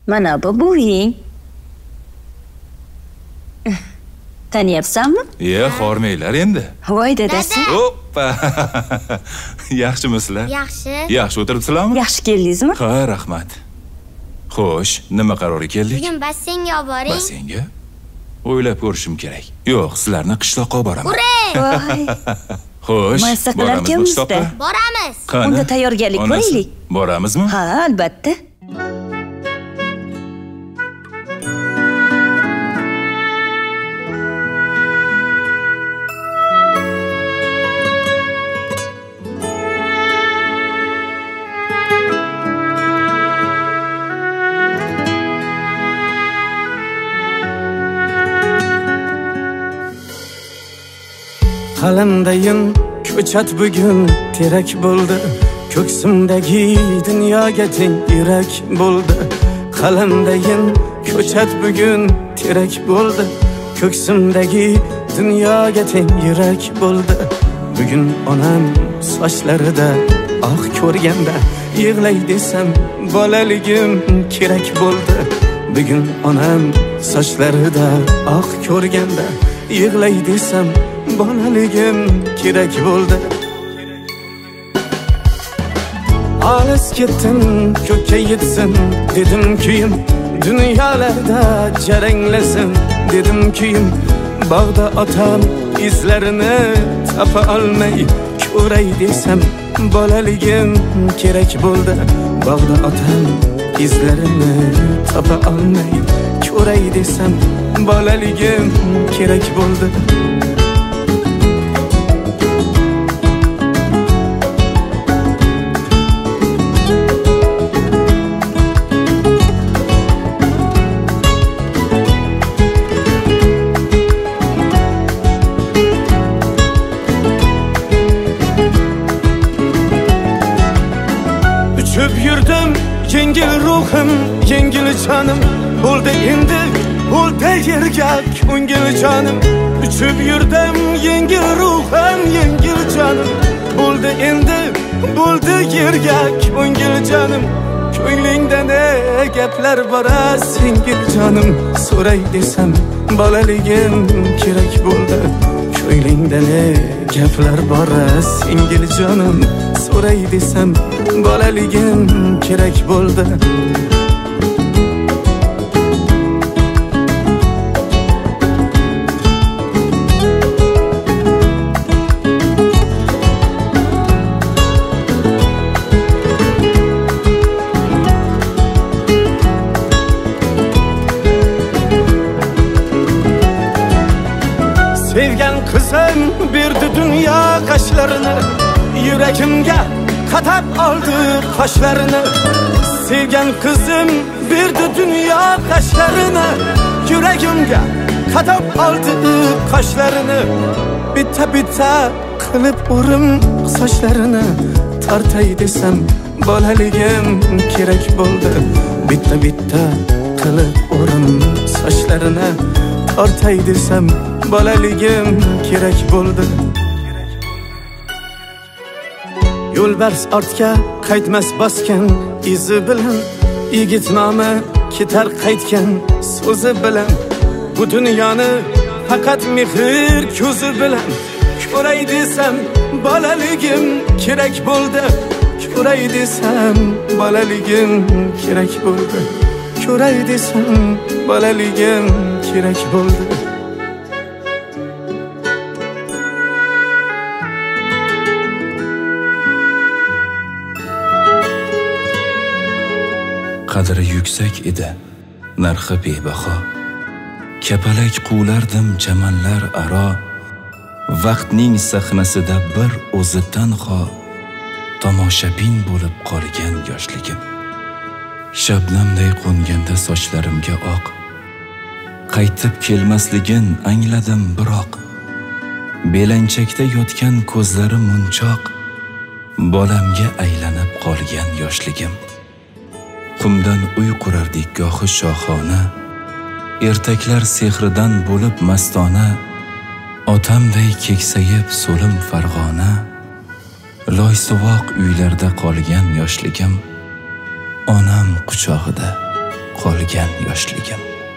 Mana bu buving. Taniyapsanmi? Xormanglar endi. Voy dadasi. Hoppa. Yaxshimisizlar? Yaxshi. Yaxshi o'tiribsizlarmi? Yaxshi keldingizmi? Ha, rahmat. Xo'sh, nima qarorga keldik? Bugun basseynga olib boring. Basseynga? O'ylab ko'rishim kerak. Yo'q, sizlarni qishloqqa olib boraman. Ure! Xo'sh, Maysa qilarkanmiz-da. Boramiz. Unda tayyorgarlik ko'raylik. Boramizmi? Ha, albatta. Qalamdayin ko'chat bugun terak bo'ldi. Ko'ksimdagi dunyoga teng yurak bo'ldi. Qalamdayin ko'chat bugun terak bo'ldi. Ko'ksimdagi dunyoga teng yurak bo'ldi. Bugun onam sochlarida oq ko'rganda yig'lay desam bolaligim kerak bo'ldi. Bugun onam sochlarida oq ko'rganda yig'lay desam bolaligim kerak bo'ldi. Olis ketdim ko'kka yetsin dedim kuyim, dunyolarda jaranglasin dedim kuyim. Bog'da otam izlarini topa olmay ko'ray desam bolaligim kerak bo'ldi. Bog'da otam izlarini topa olmay ko'ray desam bolaligim kerak bo'ldi. Uçup yurdim yengil ruhim, yengil canım bo'ldi endi, bo'ldi yerga ko'ngil jonim. Uçup yurdim yengil ruhim, yengil canım bo'ldi endi, bo'ldi yerga ko'ngil jonim. Ko'nglingda ne gaplar bor singil jonim, so'ray desam bolaligim kerak bo'ldi. Ko'nglingda ne gaplar bor singil jonim, so'ray desam bolaligim kerak bo'ldi. Sevgan qizim berdi dunyo qashlarini, yuragimga qatab oldi qoshlarini. Sevgan qizim berdi dunyo qashlarini, yuragimga qatab oldi qoshlarini. Bitta bitta qilib o'rim sochlarini, tortay desam bolaligim kerak bo'ldi. Bitta bitta qilib o'rim sochlarini, tortay desam bolaligim kerak bo'ldi. Yo'lbars ortga qaytmas bosgan izi bilan, yigit nomi ketar qaytgan so'zi bilan. Bu dunyoni faqat mehr ko'zi bilan ko'ray desam bolaligim kerak bo'ldi. Ko'ray desam bolaligim kerak bo'ldi. Ko'ray desam bolaligim kerak bo'ldi. Qadri yuksak edi, narxi bebaho. Kapalak quvlardim chamanlar aro. Vaqtning sahnasida bir o'zi tanho, tomoshabin bo'lib qolgan yoshligim. Shabnamday qo'nganda sochlarimga oq, qaytib kelmasligin angladim biroq. Belanchakda yotgan ko'zlari munchoq, bolamga aylanib qolgan yoshligim. Qumdan uy qurardik gohi shohona, ertaklar sehridan bo'lib mastona. Otamday keksayib so'lim Farg'ona, loysuvoq uylarda qolgan yoshligim. Onam quchog'ida qolgan qolgan yoshligim.